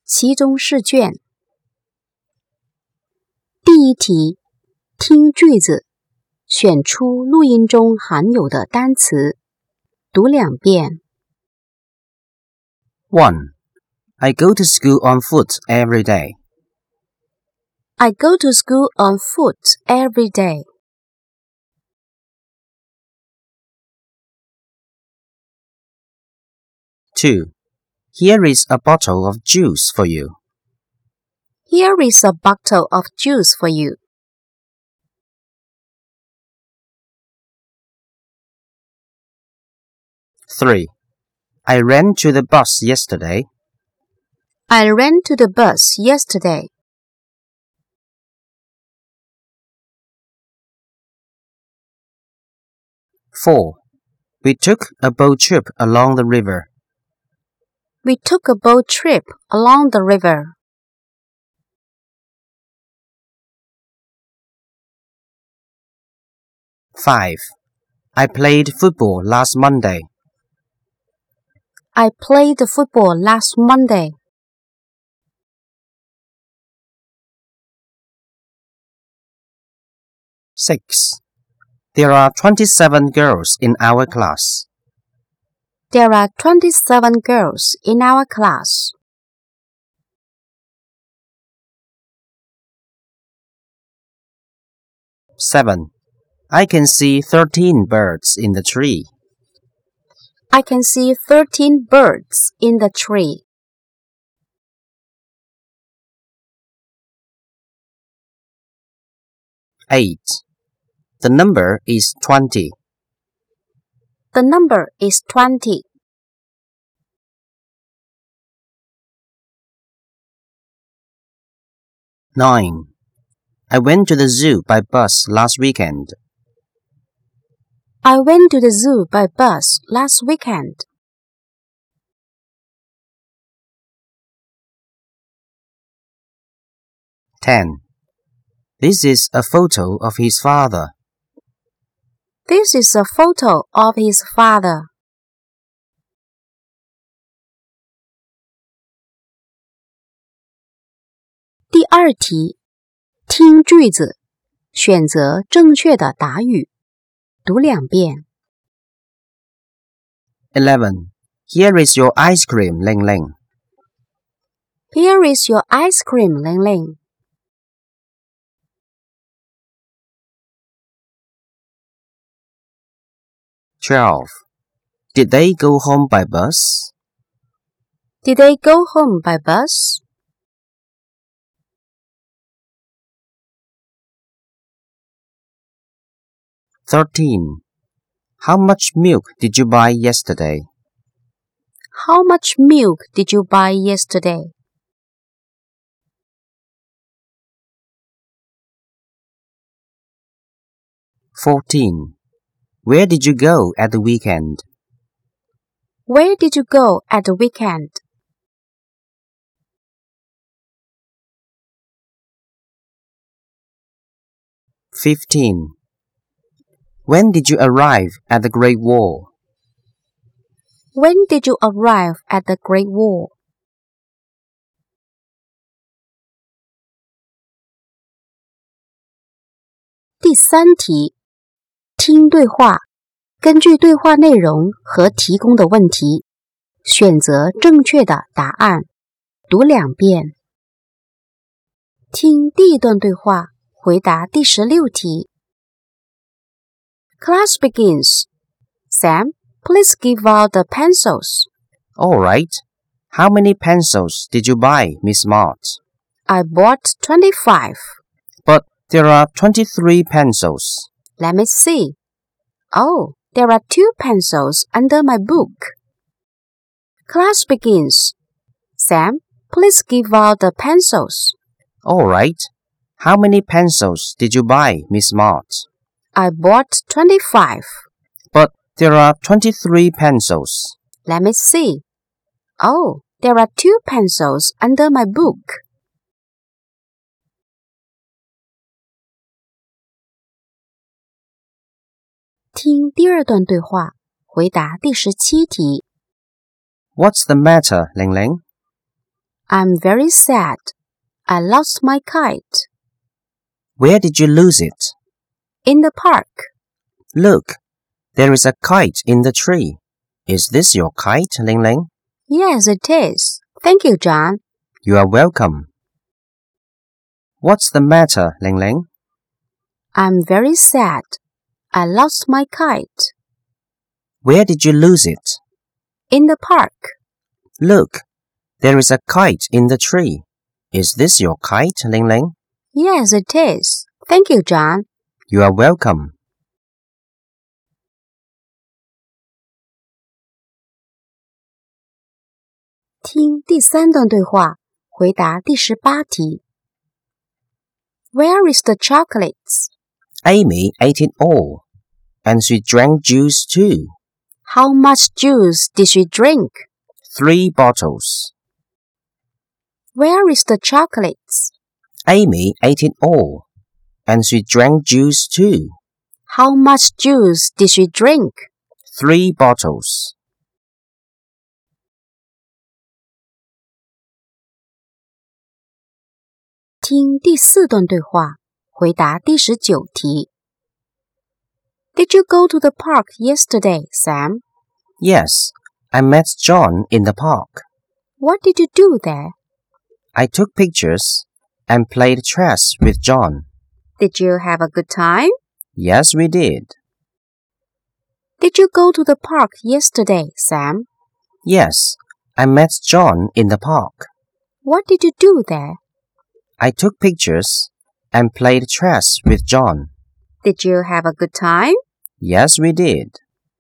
期中试卷。第一题，听句子，选出录音中含有的单词，读2遍。 1. I go to school on foot every day. I go to school on foot every day. 2. Here is a bottle of juice for you. Here is a bottle of juice for you. 3. I ran to the bus yesterday. I ran to the bus yesterday. 4. We took a boat trip along the river. We took a boat trip along the river. 5. I played football last Monday. I played football last Monday. 6. There are 27 girls in our class. There are 27 girls in our class. 7. I can see 13 birds in the tree. I can see 13 birds in the tree. 8. The number is 20. The number is 20. 9. I went to the zoo by bus last weekend. I went to the zoo by bus last weekend. 10. This is a photo of his father. This is a photo of his father. 第二题，听句子，选择正确的答语，读2遍。 11. Here is your ice cream, Ling Ling. Here is your ice cream, Ling Ling. 12. Did they go home by bus? Did they go home by bus? 13. How much milk did you buy yesterday? How much milk did you buy yesterday? 14. Where did you go at the weekend? Where did you go at the weekend? 15. When did you arrive at the Great Wall? When did you arrive at the Great Wall? 第3题，听对话，根据对话内容和提供的问题，选择正确的答案，读2遍。听第一段对话，回答第16题。Class begins. Sam, please give out the pencils. All right. How many pencils did you buy, Miss Mart? I bought 25. But there are 23 pencils. Let me see. Oh, there are 2 pencils under my book. Class begins. Sam, please give out the pencils. All right. How many pencils did you buy, Miss Mart? I bought 25. But there are 23 pencils. Let me see. Oh, there are 2 pencils under my book. 听第2段对话，回答第17题。 What's the matter, Ling Ling? I'm very sad. I lost my kite. Where did you lose it? In the park. Look, there is a kite in the tree. Is this your kite, Ling Ling? Yes, it is. Thank you, John. You are welcome. What's the matter, Ling Ling? I'm very sad. I lost my kite. Where did you lose it? In the park. Look, there is a kite in the tree. Is this your kite, Ling Ling? Yes, it is. Thank you, John. You are welcome. 听第三段对话，回答第18题。Where is the chocolates? Amy ate it all, and she drank juice too. How much juice did she drink? 3 bottles. Where is the chocolates? Amy ate it all, and she drank juice too. How much juice did she drink? 3 bottles. 听第4段对话，回答第19题。Did you go to the park yesterday, Sam? Yes, I met John in the park. What did you do there? I took pictures and played chess with John. Did you have a good time? Yes, we did. Did you go to the park yesterday, Sam? Yes, I met John in the park. What did you do there? I took pictures and played chess with John. Did you have a good time? Yes, we did.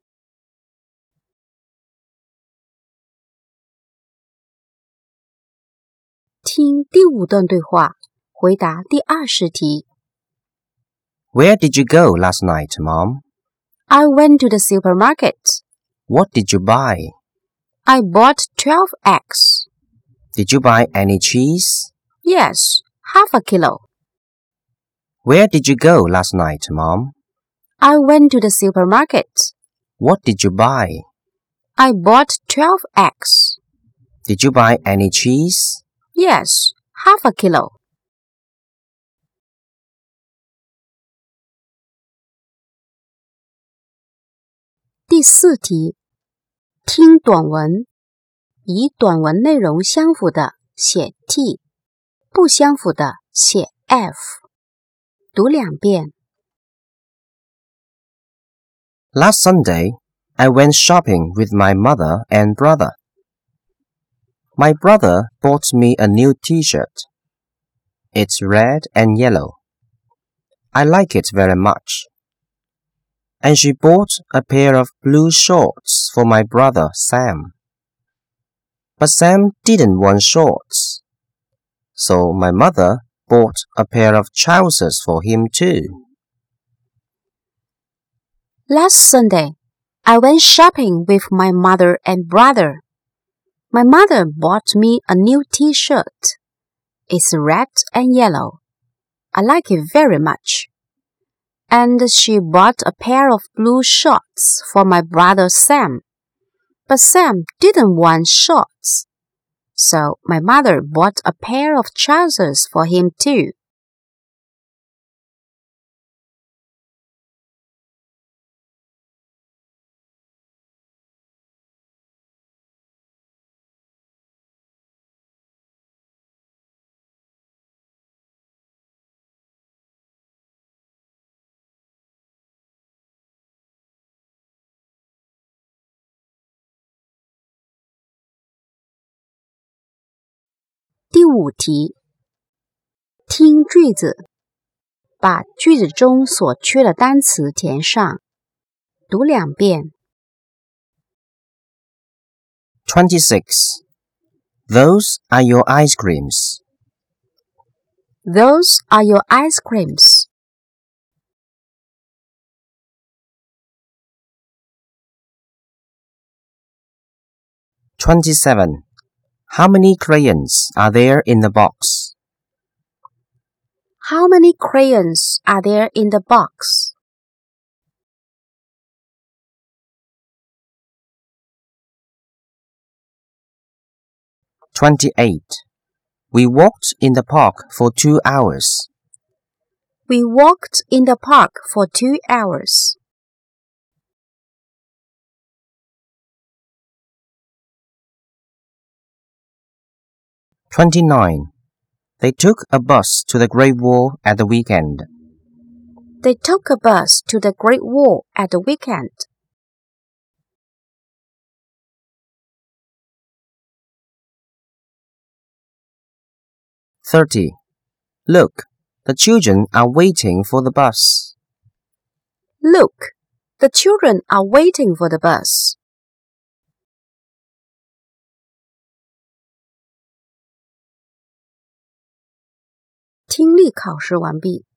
听第5段对话，回答第20题。 Where did you go last night, Mom? I went to the supermarket. What did you buy? I bought 12 eggs. Did you buy any cheese? Yes, half a kilo. Where did you go last night, Mom? I went to the supermarket. What did you buy? I bought 12 eggs. Did you buy any cheese? Yes, half a kilo. 第4题，听短文，以短文内容相符的写 T， 不相符的写 F。读2遍。 Last Sunday, I went shopping with my mother and brother. My brother bought me a new t-shirt. It's red and yellow. I like it very much. And she bought a pair of blue shorts for my brother Sam. But Sam didn't want shorts. So my mother bought a pair of trousers for him too. Last Sunday, I went shopping with my mother and brother. My mother bought me a new t-shirt. It's red and yellow. I like it very much. And she bought a pair of blue shorts for my brother Sam. But Sam didn't want shorts. So my mother bought a pair of trousers for him too. 第5题，听句子，把句子中所缺的单词填上。读2遍。 26. Those are your ice creams. Those are your ice creams. 27. How many crayons are there in the box? How many crayons are there in the box? 28. We walked in the park for 2 hours. We walked in the park for 2 hours. "29. They took a bus to the Great Wall at the weekend. They took a bus to the Great Wall at the weekend. 30. Look, the children are waiting for the bus. Look, the children are waiting for the bus. 听力考试完毕。